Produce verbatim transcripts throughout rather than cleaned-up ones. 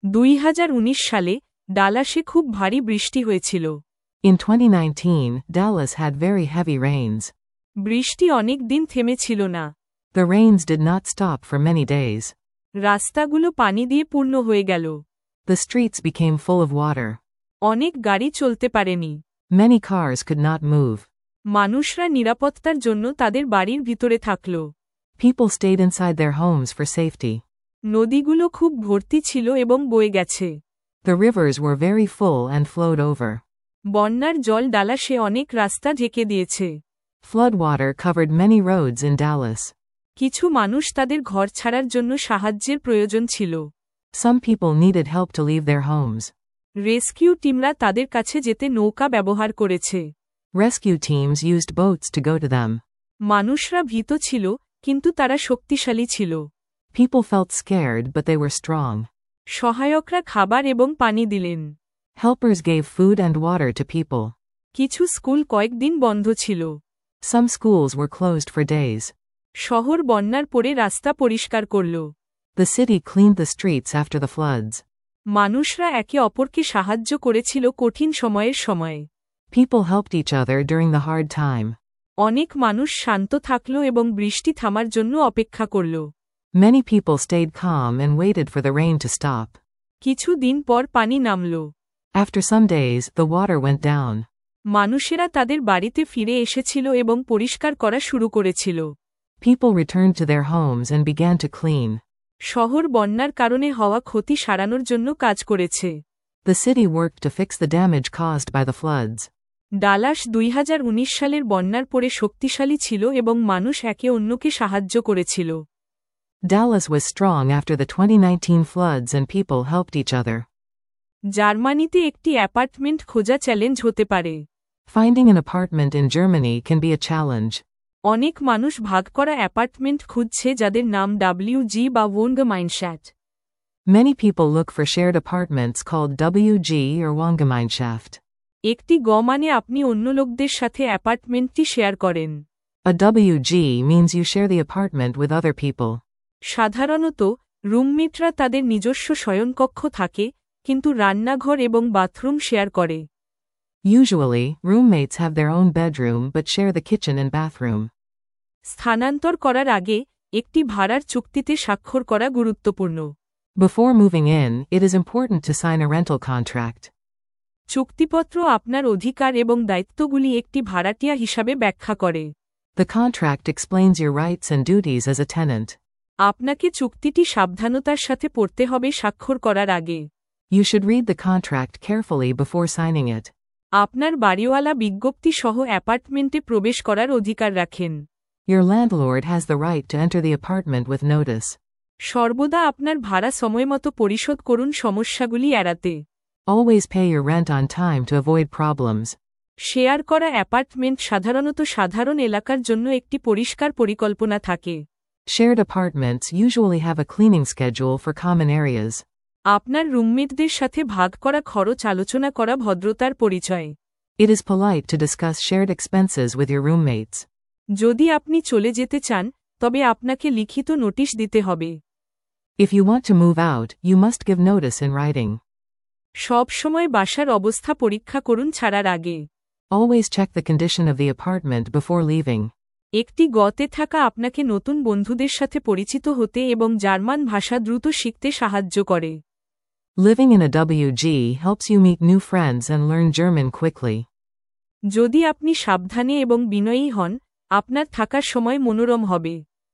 দুই হাজার উনিশ সালে ডালাসে খুব ভারী বৃষ্টি হয়েছিল। In twenty nineteen, Dallas had very heavy rains. বৃষ্টি অনেক দিন থেমেছিল না। The rains did not stop for many days. রাস্তাগুলো পানি দিয়ে পূর্ণ হয়ে গেল। The streets became full of water. অনেক গাড়ি চলতে পারেনি। Many cars could not move. মানুষরা নিরাপত্তার জন্য তাদের বাড়ির ভিতরে থাকল। People stayed inside their homes for safety. নদীগুলো খুব ভর্তি ছিল এবং বয়ে গেছে। The rivers were very full and flowed over. বন্যার জল ডালাসে অনেক রাস্তা ঢেকে দিয়েছে। Floodwater covered many roads in Dallas. কিছু মানুষ তাদের ঘর ছাড়ার জন্য সাহায্যের প্রয়োজন ছিল। Some people needed help to leave their homes. Rescue টিমরা তাদের কাছে যেতে নৌকা ব্যবহার করেছে। Rescue teams used boats to go to them. মানুষরা ভীত ছিল, কিন্তু তারা শক্তিশালী ছিল। People felt scared but they were strong. সহায়করা খাবার এবং পানি দিলেন। Helpers gave food and water to people. কিছু স্কুল কয়েকদিন বন্ধ ছিল। Some schools were closed for days. শহর বন্যার পরে রাস্তা পরিষ্কার করল। The city cleaned the streets after the floods. মানুষরা একে অপরকে সাহায্য করেছিল কঠিন সময়ের সময়। People helped each other during the hard time. অনেক মানুষ শান্ত থাকল এবং বৃষ্টি থামার জন্য অপেক্ষা করল। Many people stayed calm and waited for the rain to stop. কিছু দিন পর পানি নামল। After some days, the water went down. মানুষেরা তাদের বাড়িতে ফিরে এসেছিল এবং পরিষ্কার করা শুরু করেছিল। People returned to their homes and began to clean. শহর বন্যার কারণে হওয়া ক্ষতি সারানোর জন্য কাজ করেছে। The city worked to fix the damage caused by the floods. Dallas দুই হাজার উনিশ সালের বন্যার পরে শক্তিশালী ছিল এবং মানুষ একে অন্যকে সাহায্য করেছিল। Dallas was strong after the twenty nineteen floods and people helped each other. জার্মানিতে একটি অ্যাপার্টমেন্ট খোঁজা চ্যালেঞ্জ হতে পারে। Finding an apartment in Germany can be a challenge. অনেক মানুষ ভাগ করা অ্যাপার্টমেন্ট খুঁজছে যাদের নাম ডাব্লিউ জি বা Wohngemeinschaft। Many people look for shared apartments called W G or Wohngemeinschaft. একটি গ মানে আপনি অন্য লোকদের সাথে অ্যাপার্টমেন্টটি শেয়ার করেন। A W G means you share the apartment with other people. সাধারণত রুমমেটরা তাদের নিজস্ব শয়নকক্ষ থাকে, কিন্তু রান্নাঘর এবং বাথরুম শেয়ার করে। Usually, roommates have their own bedroom but share the kitchen and bathroom. স্থানান্তর করার আগে একটি ভাড়ার চুক্তিতে স্বাক্ষর করা গুরুত্বপূর্ণ। Before moving in, it is important to sign a rental contract. চুক্তিপত্র আপনার অধিকার এবং দায়িত্বগুলি একটি ভাড়াটিয়া হিসাবে ব্যাখ্যা করে। The contract explains your rights and duties as a tenant. আপনাকে চুক্তিটি সাবধানতার সাথে পড়তে হবে স্বাক্ষর করার আগে। You should read the contract carefully before signing it. আপনার বাড়িওয়ালা বিজ্ঞপ্তি সহ অ্যাপার্টমেন্টে প্রবেশ করার অধিকার রাখেন। Your landlord has the right to enter the apartment with notice. সর্বদা আপনার ভাড়া সময়মতো পরিশোধ করুন সমস্যাগুলি এড়াতে। Always pay your rent on time to avoid problems. Share করা অ্যাপার্টমেন্ট সাধারণত সাধারণ এলাকার জন্য একটি পরিষ্কার পরিকল্পনা থাকে। Shared apartments usually have a cleaning schedule for common areas. আপনার রুমমেটদের সাথে ভাগ করা খরচ আলোচনা করা ভদ্রতার পরিচয়। It is polite to discuss shared expenses with your roommates. যদি আপনি চলে যেতে চান, তবে আপনাকে লিখিত নোটিশ দিতে হবে। If you want to move out, you must give notice in writing. সব সময় বাসার অবস্থা পরীক্ষা করুন ছাড়ার আগে। Always check the condition of the apartment before leaving. একটি গতে থাকা আপনাকে নতুন বন্ধুদের সাথে পরিচিত হতে এবং জার্মান ভাষা দ্রুত শিখতে সাহায্য করে। Living in a W G helps you meet new friends and learn German quickly. যদি আপনি সাবধানে এবং বিনয়ী হন, আপনার থাকার সময় মনোরম হবে।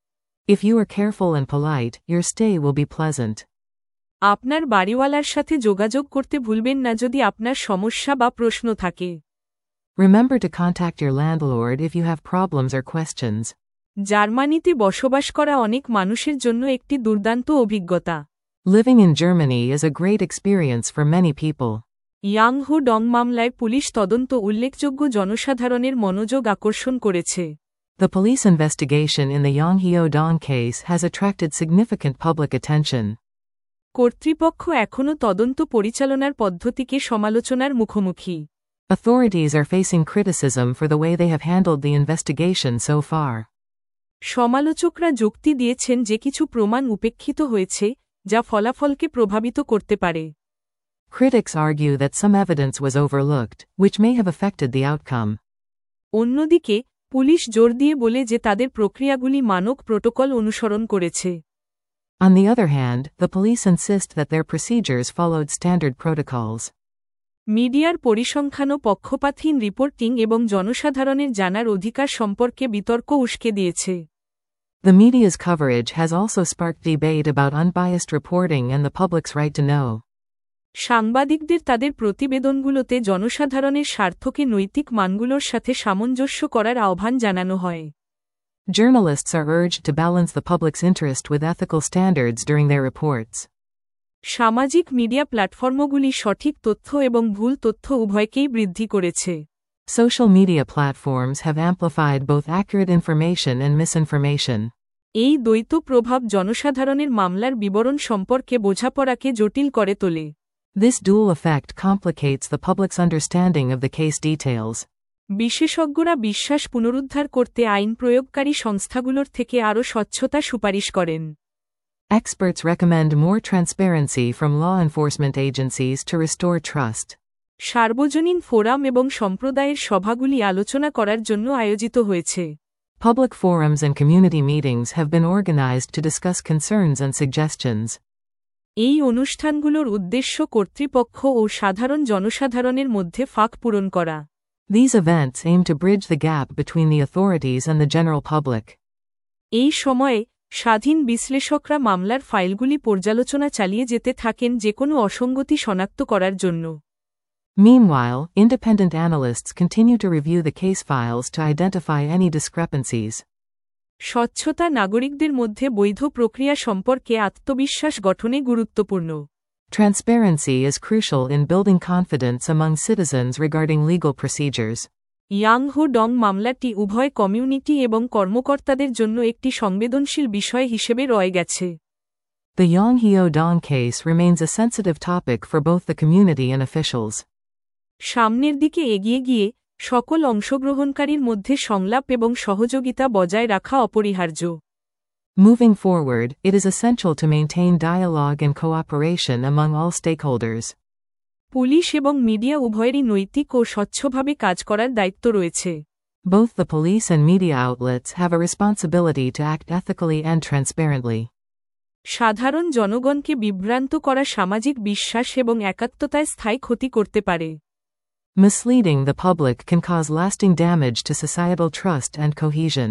If you are careful and polite, your stay will be pleasant. আপনার বাড়িওয়ালার সাথে যোগাযোগ করতে ভুলবেন না যদি আপনার সমস্যা বা প্রশ্ন থাকে। Remember to contact your landlord if you have problems or questions. জার্মানিতে বসবাস করা অনেক মানুষের জন্য একটি দুর্দান্ত অভিজ্ঞতা। Living in Germany is a great experience for many people. Young Ho Dong মামলায় পুলিশ তদন্ত উল্লেখযোগ্য জনসাধারণের মনোযোগ আকর্ষণ করেছে। The police investigation in the Yonghyo Dong case has attracted significant public attention. কর্তৃপক্ষ এখনও তদন্ত পরিচালনার পদ্ধতিকে সমালোচনার মুখোমুখি। Authorities are facing criticism for the way they have handled the investigation so far. সমালোচকরা যুক্তি দিয়েছেন যে কিছু প্রমাণ উপেক্ষিত হয়েছে, যা ফলাফলকে প্রভাবিত করতে পারে। Critics argue that some evidence was overlooked, which may have affected the outcome. অন্যদিকে পুলিশ জোর দিয়ে বলে যে তাদের প্রক্রিয়াগুলি মানক প্রোটোকল অনুসরণ করেছে। On the other hand, the police insist that their procedures followed standard protocols. মিডিয়ার পরিসংখ্যান ও পক্ষপাতহীন রিপোর্টিং এবং জনসাধারণের জানার অধিকার সম্পর্কে বিতর্ক উস্কে দিয়েছে। The media's coverage has also sparked debate about unbiased reporting and the public's right to know. সাংবাদিকদের তাদের প্রতিবেদনগুলোতে জনসাধারণের স্বার্থকে নৈতিক মানগুলোর সাথে সামঞ্জস্য করার আহ্বান জানানো হয়। Journalists are urged to balance the public's interest with ethical standards during their reports. সামাজিক মিডিয়া প্ল্যাটফর্মগুলি সঠিক তথ্য এবং ভুল তথ্য উভয়কেই বৃদ্ধি করেছে। Social media platforms have amplified both accurate information and misinformation. এই দ্বৈত প্রভাব জনসাধারণের মামলার বিবরণ সম্পর্কে বোঝাপড়াকে জটিল করে তোলে। This dual effect complicates the public's understanding of the case details. বিশেষজ্ঞরা বিশ্বাস পুনরুদ্ধার করতে আইন প্রয়োগকারী সংস্থাগুলোর থেকে আরও স্বচ্ছতা সুপারিশ করেন। Experts recommend more transparency from law enforcement agencies to restore trust. সার্বজনীন ফোরাম এবং সম্প্রদায়ের সভাগুলি আলোচনা করার জন্য আয়োজিত হয়েছে। Public forums and community meetings have been organized to discuss concerns and suggestions. এই অনুষ্ঠানগুলোর উদ্দেশ্য কর্তৃপক্ষ ও সাধারণ জনসাধারণের মধ্যে ফাঁক পূরণ করা। These events aim to bridge the gap between the authorities and the general public. এই সময়ে স্বাধীন বিশ্লেষকরা মামলার ফাইলগুলি পর্যালোচনা চালিয়ে যেতে থাকেন যে কোনো অসঙ্গতি শনাক্ত করার জন্য। Meanwhile, independent analysts continue to review the case files to identify any discrepancies. স্বচ্ছতা নাগরিকদের মধ্যে বৈধ প্রক্রিয়া সম্পর্কে আত্মবিশ্বাস গঠনে গুরুত্বপূর্ণ। Transparency is crucial in building confidence among citizens regarding legal procedures. Young Ho Dong মামলাটি উভয় কমিউনিটি এবং কর্মকর্তাদের জন্য একটি সংবেদনশীল বিষয় হিসেবে রয়ে গেছে। The Yongheo Dong case remains a sensitive topic for both the community and officials. সামনের দিকে এগিয়ে গিয়ে সকল অংশগ্রহণকারীর মধ্যে সংলাপ এবং সহযোগিতা বজায় রাখা অপরিহার্য। Moving forward, it is essential to maintain dialogue and cooperation among all stakeholders. Police এবং মিডিয়া উভয়েরই নৈতিক ও স্বচ্ছভাবে কাজ করার দায়িত্ব রয়েছে। Both the police and media outlets have a responsibility to act ethically and transparently. সাধারণ জনগণকে বিভ্রান্ত করা সামাজিক বিশ্বাস এবং একাত্মতায় স্থায়ী ক্ষতি করতে পারে। Misleading the public can cause lasting damage to societal trust and cohesion.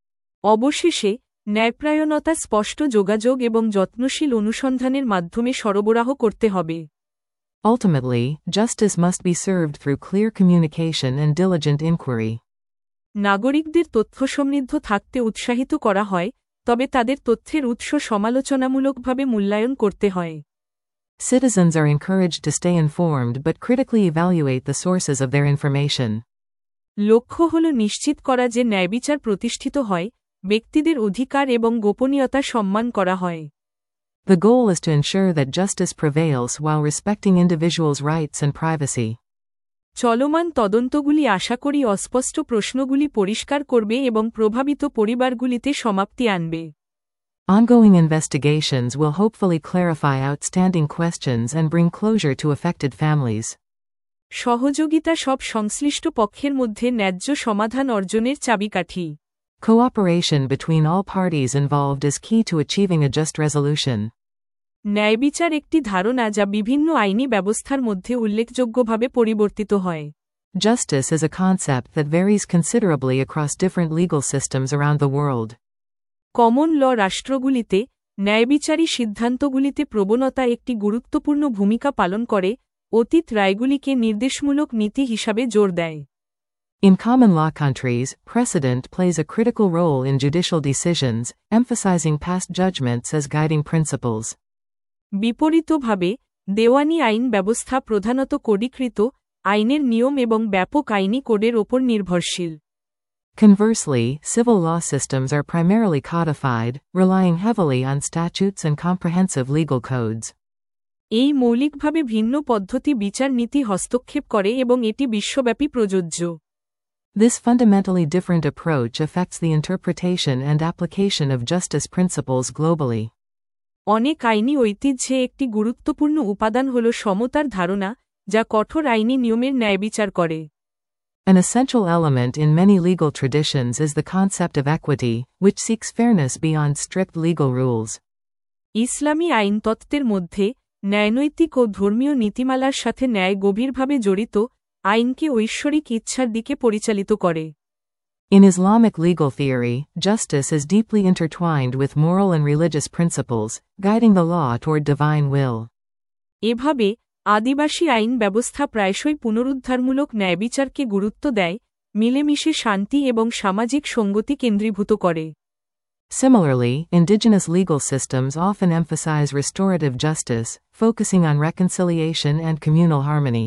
অবশেষে ন্যায়পরায়ণতা, স্পষ্ট যোগাযোগ এবং যত্নশীল অনুসন্ধানের মাধ্যমে সরবরাহ করতে হবে। Ultimately, justice must be served through clear communication and diligent inquiry. নাগরিকদের তথ্য সমৃদ্ধ থাকতে উৎসাহিত করা হয়, তবে তাদের তথ্যের উৎস সমালোচনামূলকভাবে মূল্যায়ন করতে হয়। Citizens are encouraged to stay informed but critically evaluate the sources of their information. লক্ষ্য হল নিশ্চিত করা যে ন্যায়বিচার প্রতিষ্ঠিত হয়, ব্যক্তিদের অধিকার এবং গোপনীয়তা সম্মান করা হয়। The goal is to ensure that justice prevails while respecting individuals' rights and privacy. চলমান তদন্তগুলি আশা করি অস্পষ্ট প্রশ্নগুলি পরিষ্কার করবে এবং প্রভাবিত পরিবারগুলিতে সমাপ্তি আনবে। Ongoing investigations will hopefully clarify outstanding questions and bring closure to affected families. সহযোগিতা সব সংশ্লিষ্ট পক্ষের মধ্যে ন্যায্য সমাধান অর্জনের চাবিকাঠি। Cooperation between all parties involved is key to achieving a just resolution. ন্যায়বিচার একটি ধারণা যা বিভিন্ন আইনি ব্যবস্থার মধ্যে উল্লেখযোগ্যভাবে পরিবর্তিত হয়। Justice is a concept that varies considerably across different legal systems around the world. Common law রাষ্ট্রগুলিতে ন্যায়বিচারী সিদ্ধান্তগুলিতে প্রবণতা একটি গুরুত্বপূর্ণ ভূমিকা পালন করে, অতীত রায়গুলিকে নির্দেশমূলক নীতি হিসাবে জোর দেয়। In common law countries, precedent plays a critical role in judicial decisions, emphasizing past judgments as guiding principles. বিপরীতভাবে, দেওয়ানি আইন ব্যবস্থা প্রধানত কোডীকৃত আইনের নিয়ম এবং ব্যাপক আইনি কোডের ওপর নির্ভরশীল। Conversely, civil law systems are primarily codified, relying heavily on statutes and comprehensive legal codes. এই মৌলিকভাবে ভিন্ন পদ্ধতি বিচার নীতি হস্তক্ষেপ করে এবং এটি বিশ্বব্যাপী প্রযোজ্য। This fundamentally different approach affects the interpretation and application of justice principles globally. অনেক আইনি ঐতিহ্যে একটি গুরুত্বপূর্ণ উপাদান হল সমতার ধারণা, যা কঠোর আইনি নিয়মের ন্যায়বিচার করে। An essential element in many legal traditions is the concept of equity, which seeks fairness beyond strict legal rules. ইসলামী আইনতত্ত্বের মধ্যে ন্যায়নৈতিক ও ধর্মীয় নীতিমালার সাথে ন্যায় গভীরভাবে জড়িত, আইনকে ঐশ্বরিক ইচ্ছার দিকে পরিচালিত করে। In Islamic legal theory, justice is deeply intertwined with moral and religious principles, guiding the law toward divine will. এভাবে আদিবাসী আইন ব্যবস্থা প্রায়শই পুনরুদ্ধারমূলক ন্যায়বিচারকে গুরুত্ব দেয়, মিলেমিশে শান্তি এবং সামাজিক সঙ্গতি কেন্দ্রীভূত করে। Similarly, indigenous legal systems often emphasize restorative justice, focusing on reconciliation and communal harmony.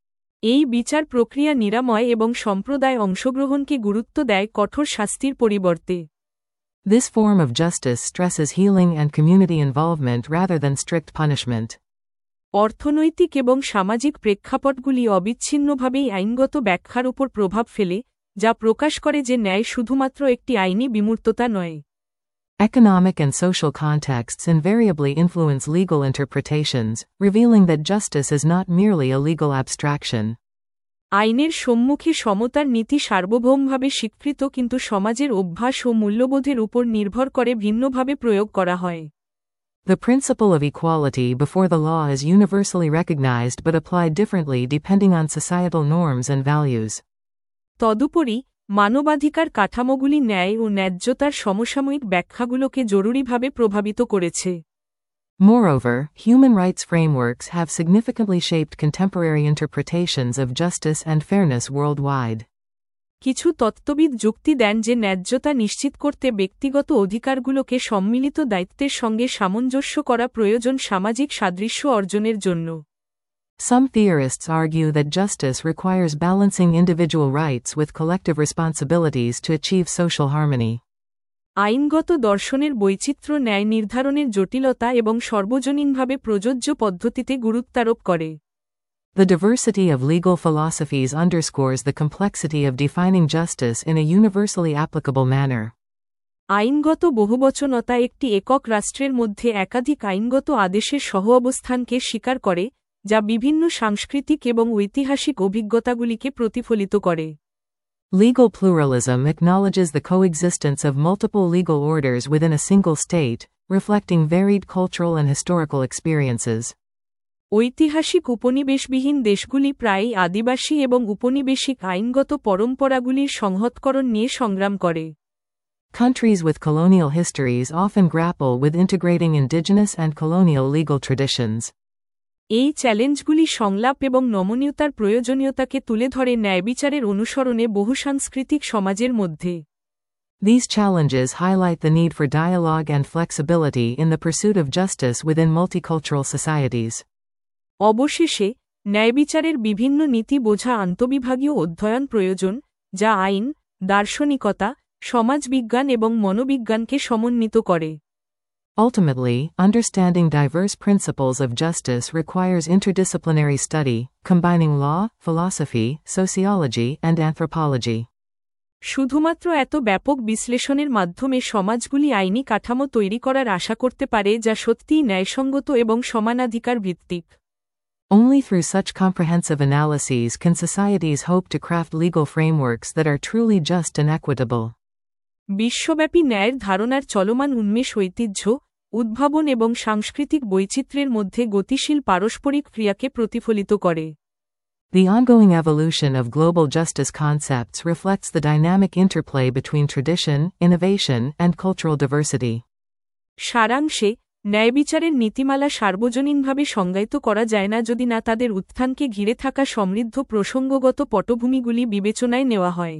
এই বিচার প্রক্রিয়া নিরাময় এবং সম্প্রদায় অংশগ্রহণকে গুরুত্ব দেয় কঠোর শাস্তির পরিবর্তে। This form of justice stresses healing and community involvement rather than strict punishment. অর্থনৈতিক এবং সামাজিক প্রেক্ষাপটগুলি অবিচ্ছিন্নভাবেই আইনগত ব্যাখ্যার উপর প্রভাব ফেলে, যা প্রকাশ করে যে ন্যায় শুধুমাত্র একটি আইনি বিমূর্ততা নয়। Economic and social contexts invariably influence legal interpretations, revealing that justice is not merely a legal abstraction. আইনের সম্মুখে সমতার নীতি সার্বভৌমভাবে স্বীকৃত, কিন্তু সমাজের অভ্যাস ও মূল্যবোধের উপর নির্ভর করে ভিন্নভাবে প্রয়োগ করা হয়। The principle of equality before the law is universally recognized but applied differently depending on societal norms and values. তদুপরি, মানবাধিকার কাঠামোগুলি ন্যায় ও ন্যায্যতার সমসাময়িক ব্যাখ্যাগুলোকে জরুরিভাবে প্রভাবিত করেছে। Moreover, human rights frameworks have significantly shaped contemporary interpretations of justice and fairness worldwide. কিছু তত্ত্ববিদ যুক্তি দেন যে ন্যায্যতা নিশ্চিত করতে ব্যক্তিগত অধিকারগুলোকে সম্মিলিত দায়িত্বের সঙ্গে সামঞ্জস্য করা প্রয়োজন সামাজিক সাদৃশ্য অর্জনের জন্য। Some theorists argue that justice requires balancing individual rights with collective responsibilities to achieve social harmony. আইনগত দর্শনের বৈচিত্র্য ন্যায় নির্ধারণের জটিলতা এবং সর্বজনীনভাবে প্রযোজ্য পদ্ধতিতে গুরুত্বারোপ করে। The diversity of legal philosophies underscores the complexity of defining justice in a universally applicable manner. আইনগত বহুবচনতা একটি একক রাষ্ট্রের মধ্যে একাধিক আইনগত আদেশের সহ-অবস্থানকে স্বীকার করে, যা বিভিন্ন সাংস্কৃতিক এবং ঐতিহাসিক অভিজ্ঞতাগুলিকে প্রতিফলিত করে। Legal pluralism acknowledges the coexistence of multiple legal orders within a single state, reflecting varied cultural and historical experiences. ঐতিহাসিক উপনিবেশবিহীন দেশগুলি প্রায়ই আদিবাসী এবং উপনিবেশিক আইনগত পরম্পরাগুলির সংহতকরণ নিয়ে সংগ্রাম করে। Countries with colonial histories often grapple with integrating indigenous and colonial legal traditions. এই চ্যালেঞ্জগুলি সংলাপ এবং নমনীয়তার প্রয়োজনীয়তাকে তুলে ধরে ন্যায়বিচারের অনুসরণে বহুসাংস্কৃতিক সমাজের মধ্যে। These challenges highlight the need for dialogue and flexibility in the pursuit of justice within multicultural societies. অবশেষে, ন্যায়বিচারের বিভিন্ন নীতি বোঝা আন্তঃবিভাগীয় অধ্যয়ন প্রয়োজন, যা আইন, দার্শনিকতা, সমাজবিজ্ঞান এবং মনোবিজ্ঞানকে সমন্বিত করে। Ultimately, understanding diverse principles of justice requires interdisciplinary study, combining law, philosophy, sociology, and anthropology. শুধুমাত্র এত ব্যাপক বিশ্লেষণের মাধ্যমে সমাজগুলি আইনি কাঠামো তৈরি করার আশা করতে পারে যা সত্যিই ন্যায়সঙ্গত এবং সমানাধিকার ভিত্তিক। Only through such comprehensive analyses can societies hope to craft legal frameworks that are truly just and equitable. বিশ্বব্যাপী ন্যায়ের ধারণার চলমান উন্মেষ ঐতিহ্য, উদ্ভাবন এবং সাংস্কৃতিক বৈচিত্র্যের মধ্যে গতিশীল পারস্পরিক ক্রিয়াকে প্রতিফলিত করে। The ongoing evolution of global justice concepts reflects the dynamic interplay between tradition, innovation, and cultural diversity. সারাংশে, ন্যায়বিচারের নীতিমালা সার্বজনীনভাবে সংজ্ঞায়িত করা যায় না যদি না তাদের উত্থানকে ঘিরে থাকা সমৃদ্ধ প্রসঙ্গগত পটভূমিগুলি বিবেচনায় নেওয়া হয়।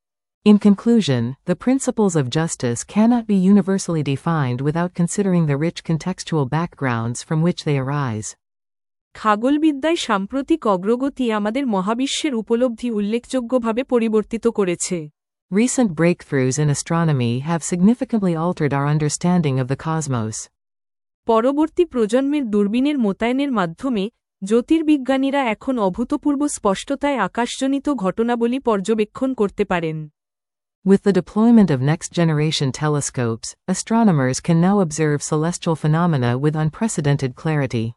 In conclusion, the principles of justice cannot be universally defined without considering the rich contextual backgrounds from which they arise. খাগোলবিদ্যায় সাম্প্রতিক অগ্রগতি আমাদের মহাবিশ্বের উপলব্ধি উল্লেখযোগ্যভাবে পরিবর্তিত করেছে। Recent breakthroughs in astronomy have significantly altered our understanding of the cosmos. পরবর্তী প্রজন্মের দূরবীনের মোতায়েনের মাধ্যমে, জ্যোতির্বিজ্ঞানীরা এখন অভূতপূর্ব স্পষ্টতায় আকাশজনিত ঘটনাবলী পর্যবেক্ষণ করতে পারেন। With the deployment of next-generation telescopes, astronomers can now observe celestial phenomena with unprecedented clarity.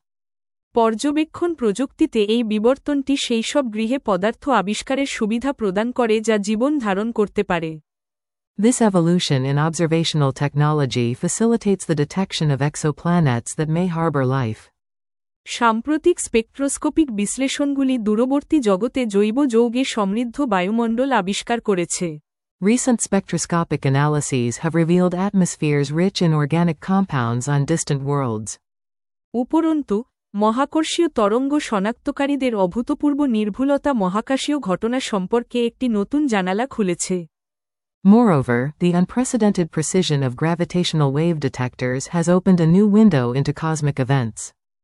পর্যবেক্ষণ প্রযুক্তিতে এই বিবর্তনটি সেই সব গৃহে পদার্থ আবিষ্কারের সুবিধা প্রদান করে যা জীবন ধারণ করতে পারে। This evolution in observational technology facilitates the detection of exoplanets that may harbor life. সাম্প্রতিক স্পেকট্রোস্কোপিক বিশ্লেষণগুলি দূরবর্তী জগতে জৈব যৌগে সমৃদ্ধ বায়ুমণ্ডল আবিষ্কার করেছে। Recent spectroscopic analyses have revealed atmospheres rich in organic compounds on distant worlds. উপরন্তু, মহাকর্ষীয় তরঙ্গ শনাক্তকারীদের অভূতপূর্ব নির্ভুলতা মহাকাশীয় ঘটনা সম্পর্কে একটি নতুন জানালা খুলেছে। Moreover, the unprecedented precision of gravitational wave detectors has opened a new window into cosmic events.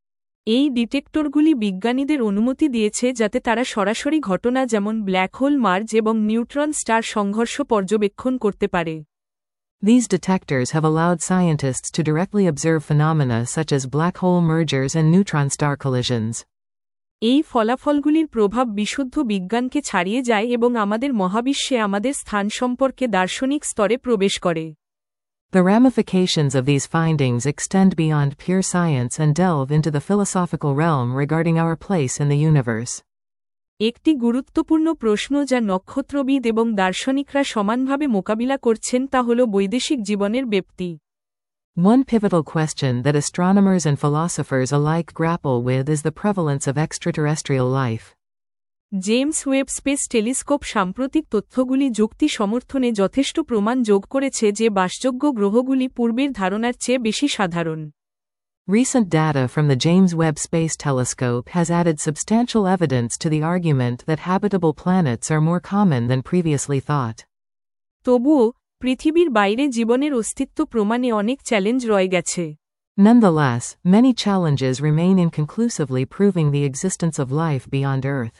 এই ডিটেক্টরগুলি বিজ্ঞানীদের অনুমতি দিয়েছে যাতে তারা সরাসরি ঘটনা যেমন ব্ল্যাক হোল মার্জ এবং নিউট্রন স্টার সংঘর্ষ পর্যবেক্ষণ করতে পারে। These detectors have allowed scientists to directly observe phenomena such as black hole mergers and neutron-star collisions. এই ফলাফলগুলির প্রভাব বিশুদ্ধ বিজ্ঞানকে ছাড়িয়ে যায় এবং আমাদের মহাবিশ্বে আমাদের স্থান সম্পর্কে দার্শনিক স্তরে প্রবেশ করে। The ramifications of these findings extend beyond pure science and delve into the philosophical realm regarding our place in the universe. একটি গুরুত্বপূর্ণ প্রশ্ন যা নক্ষত্রবিদ এবং দার্শনিকরা সমানভাবে মোকাবিলা করছেন তা হল বৈদেশিক জীবনের ব্যাপ্তি। One pivotal question that astronomers and philosophers alike grapple with is the prevalence of extraterrestrial life. James Webb space telescope সাম্প্রতিক তথ্যগুলি যুক্তি সমর্থনে যথেষ্ট প্রমাণ যোগ করেছে যে বাসযোগ্য গ্রহগুলি পূর্বের ধারণার চেয়ে বেশি সাধারণ। Recent data from the James Webb Space Telescope has added substantial evidence to the argument that habitable planets are more common than previously thought. তবুও, পৃথিবীর বাইরে জীবনের অস্তিত্ব প্রমাণে অনেক চ্যালেঞ্জ রয়ে গেছে। Nonetheless, many challenges remain inconclusively proving the existence of life beyond Earth.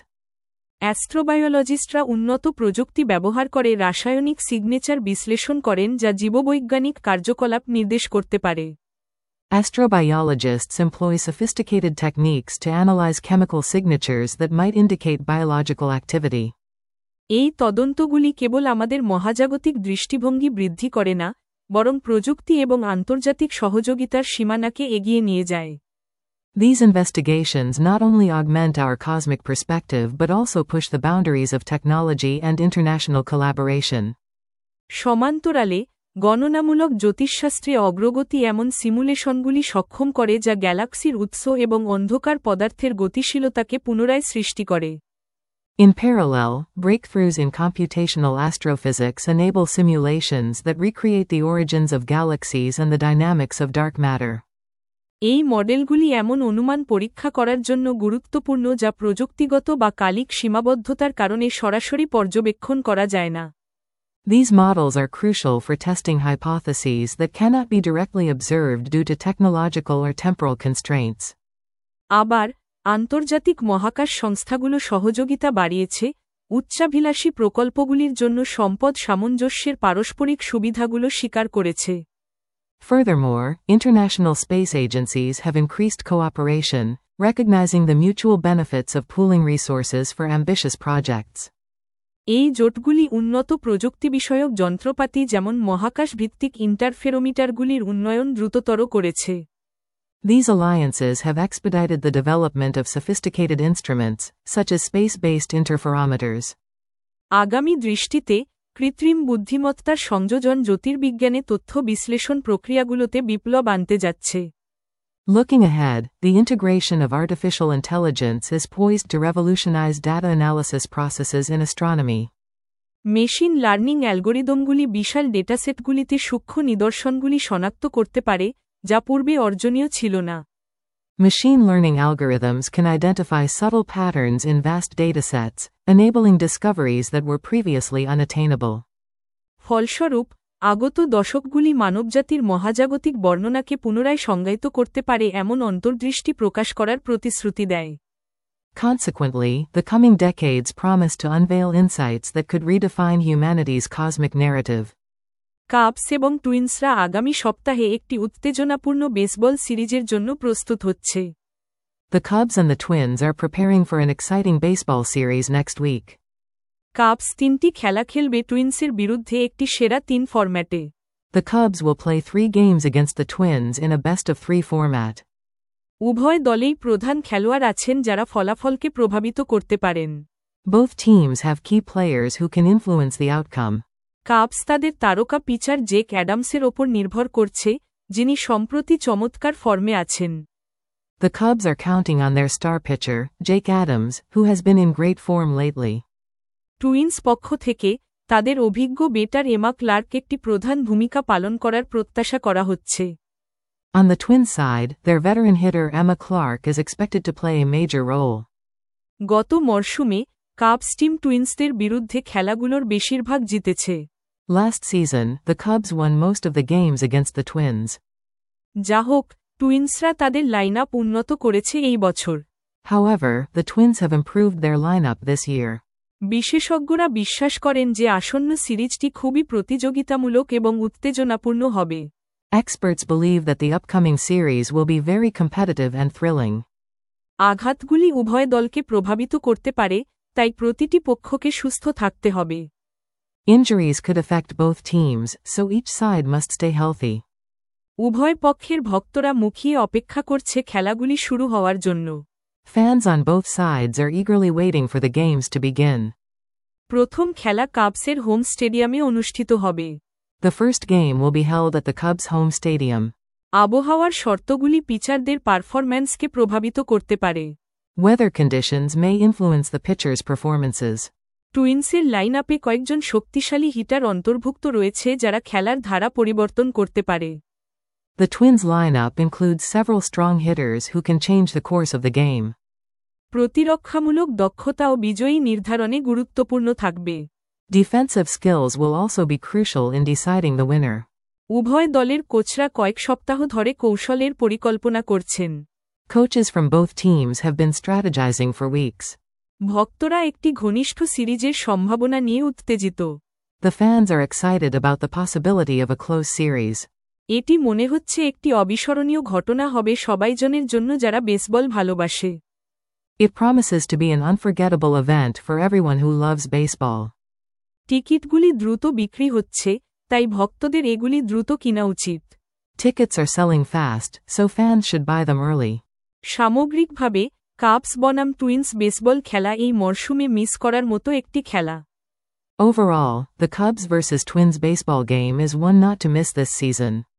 অ্যাস্ট্রোবায়োলজিস্টরা উন্নত প্রযুক্তি ব্যবহার করে রাসায়নিক সিগনেচার বিশ্লেষণ করেন যা জীববৈজ্ঞানিক কার্যকলাপ নির্দেশ করতে পারে। Astrobiologists employ sophisticated techniques to analyze chemical signatures that might indicate biological activity. এই তদন্তগুলি কেবল আমাদের মহাজাগতিক দৃষ্টিভঙ্গি বৃদ্ধি করে না, বরং প্রযুক্তি এবং আন্তর্জাতিক সহযোগিতার সীমানাকে এগিয়ে নিয়ে যায়। These investigations not only augment our cosmic perspective but also push the boundaries of technology and international collaboration. সমান্তরালে, গণনামূলক জ্যোতিষশাস্ত্রে অগ্রগতি এমন সিমুলেশনগুলি সক্ষম করে যা গ্যালাক্সির উৎস এবং অন্ধকার পদার্থের গতিশীলতাকে পুনরায় সৃষ্টি করে। In parallel, breakthroughs in computational astrophysics enable simulations that recreate the origins of galaxies and the dynamics of dark matter. এই মডেলগুলি এমন অনুমান পরীক্ষা করার জন্য গুরুত্বপূর্ণ যা প্রযুক্তিগত বা কালিক সীমাবদ্ধতার কারণে সরাসরি পর্যবেক্ষণ করা যায় না। These models are crucial for testing hypotheses that cannot be directly observed due to technological or temporal constraints. আবার, আন্তর্জাতিক মহাকাশ সংস্থাগুলো সহযোগিতা বাড়িয়েছে, উচ্চাভিলাষী প্রকল্পগুলির জন্য সম্পদ সামঞ্জস্যের পারস্পরিক সুবিধাগুলো স্বীকার করেছে। Furthermore, international space agencies have increased cooperation, recognizing the mutual benefits of pooling resources for ambitious projects. এই জোটগুলি উন্নত প্রযুক্তি বিষয়ক যন্ত্রপাতি যেমন মহাকাশ ভিত্তিক ইন্টারফেরোমিটারগুলির উন্নয়ন দ্রুততর করেছে। These alliances have expedited the development of sophisticated instruments, such as space-based interferometers. আগামী দৃষ্টিতে, কৃত্রিম বুদ্ধিমত্তার সংযোজন জ্যোতির্বিজ্ঞানে তথ্য বিশ্লেষণ প্রক্রিয়াগুলোতে বিপ্লব আনতে যাচ্ছে। Looking ahead, the integration of artificial intelligence is poised to revolutionize data analysis processes in astronomy. Machine learning অ্যালগোরিদমগুলি বিশাল ডেটাসেটগুলিতে সূক্ষ্ম নিদর্শনগুলি শনাক্ত করতে পারে, যা পূর্বে অর্জনীয় ছিল না। Machine learning algorithms can identify subtle patterns in vast datasets, enabling discoveries that were previously unattainable. ফলস্বরূপ, আগত দশকগুলি মানবজাতির মহাজাগতিক বর্ণনাকে পুনরায় সংজ্ঞায়িত করতে পারে এমন অন্তর্দৃষ্টি প্রকাশ করার প্রতিশ্রুতি দেয়। Consequently, the coming decades promise to unveil insights that could redefine humanity's cosmic narrative. Cubs এবং টুইন্সরা আগামী সপ্তাহে একটি উত্তেজনাপূর্ণ বেসবল সিরিজের জন্য প্রস্তুত হচ্ছে। The Cubs and the Twins are preparing for an exciting baseball series next week. Cubs তিনটি খেলা খেলবে টুইন্সের বিরুদ্ধে একটি সেরা তিন ফরম্যাটে। The Cubs will play three games against the Twins in a best-of-three format. উভয় দলেই প্রধান খেলোয়াড় আছেন যারা ফলাফলকে প্রভাবিত করতে পারেন। Both teams have key players who can influence the outcome. Cubs তাদের তারকা পিচার জেক অ্যাডামসের ওপর নির্ভর করছে, যিনি সম্প্রতি চমৎকার ফর্মে আছেন। The Cubs are counting on their star pitcher, Jake Adams, who has been in great form lately. Twins পক্ষ থেকে তাদের অভিজ্ঞ বেটার এমা ক্লার্ক একটি প্রধান ভূমিকা পালন করার প্রত্যাশা করা হচ্ছে। On the Twins side, their veteran hitter Emma Clark is expected to play a major role. গত মরশুমে কাবস টিম টুইন্সদের বিরুদ্ধে খেলাগুলোর বেশিরভাগ জিতেছে। Last season, the Cubs won most of the games against the Twins. যা হোক, টুইন্সরা তাদের লাইনআপ উন্নত করেছে এই বছর। However, the Twins have improved their lineup this year. বিশেষজ্ঞরা বিশ্বাস করেন যে আসন্ন সিরিজটি খুবই প্রতিযোগিতামূলক এবং উত্তেজনাপূর্ণ হবে। Experts believe that the upcoming series will be very competitive and thrilling. আঘাতগুলি উভয় দলকে প্রভাবিত করতে পারে, তাই প্রতিটি পক্ষকে সুস্থ থাকতে হবে। Injuries could affect both teams, so each side must stay healthy. উভয় পক্ষের ভক্তরা মুখিয়ে অপেক্ষা করছে খেলাগুলি শুরু হওয়ার জন্য। Fans on both sides are eagerly waiting for the games to begin. প্রথম খেলা কাবসের হোম স্টেডিয়ামে অনুষ্ঠিত হবে। The first game will be held at the Cubs' home stadium. আবহাওয়ার শর্তগুলি পিচারদের পারফরম্যান্সকে প্রভাবিত করতে পারে। Weather conditions may influence the pitchers' performances. টুইন্সের লাইনআপে কয়েকজন শক্তিশালী হিটার অন্তর্ভুক্ত রয়েছে যারা খেলার ধারা পরিবর্তন করতে পারে। The Twins' lineup includes several strong hitters who can change the course of the game. প্রতিরক্ষামূলক দক্ষতা ও বিজয়ী নির্ধারণে গুরুত্বপূর্ণ থাকবে। Defensive skills will also be crucial in deciding the winner. উভয় দলের কোচরা কয়েক সপ্তাহ ধরে কৌশলের পরিকল্পনা করছেন। Coaches from both teams have been strategizing for weeks. ভক্তরা একটি ঘনিষ্ঠ সিরিজের সম্ভাবনা নিয়ে উত্তেজিত। The fans are excited about the possibility of a close series. এটি মনে হচ্ছে একটি অবিস্মরণীয় ঘটনা হবে সবাইজনের জন্য যারা বেসবল ভালোবাসে। It promises to be an unforgettable event for everyone who loves baseball. টিকিটগুলি দ্রুত বিক্রি হচ্ছে, তাই ভক্তদের এগুলি দ্রুত কিনা উচিত। Tickets are selling fast, so fans should buy them early. সামগ্রিকভাবে কাবস বনাম টুইন্স বেসবল খেলা এই মরশুমে মিস করার মতো একটি খেলা। Overall, the Cubs versus Twins baseball game is one not to miss this season.